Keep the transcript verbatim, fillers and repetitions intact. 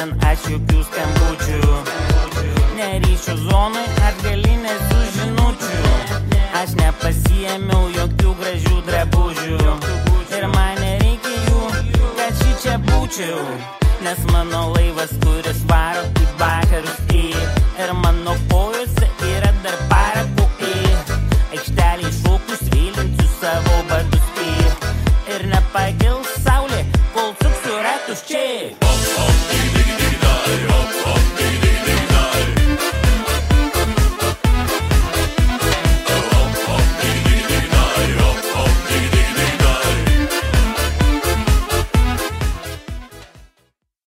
šiandien aš jokių skambučių. Neryšių zonai atgalinės su žinučių. Aš nepasiėmiau jokių gražių drabužių. Ir man nereikia jų, kad šį čia būčiau. Nes mano laivas, kuris varo į vakarus į. Ir mano pojūčių